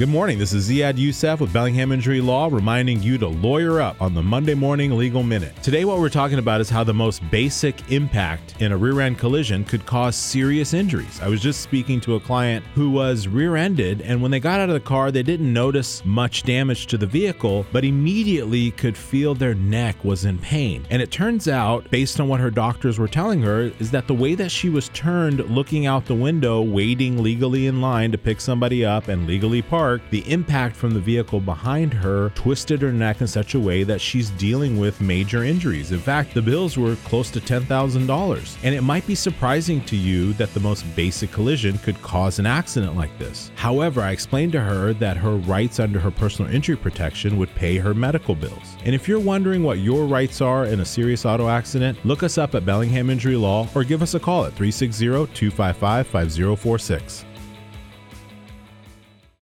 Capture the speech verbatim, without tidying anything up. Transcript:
Good morning. This is Ziad Youssef with Bellingham Injury Law, reminding you to lawyer up on the Monday Morning Legal Minute. Today, what we're talking about is how the most basic impact in a rear-end collision could cause serious injuries. I was just speaking to a client who was rear-ended, and when they got out of the car, they didn't notice much damage to the vehicle, but immediately could feel their neck was in pain. And it turns out, based on what her doctors were telling her, is that the way that she was turned, looking out the window, waiting legally in line to pick somebody up and legally park, the impact from the vehicle behind her twisted her neck in such a way that she's dealing with major injuries. In fact, the bills were close to ten thousand dollars. And it might be surprising to you that the most basic collision could cause an accident like this. However, I explained to her that her rights under her personal injury protection would pay her medical bills. And if you're wondering what your rights are in a serious auto accident, look us up at Bellingham Injury Law or give us a call at three six zero, two five five, five zero four six.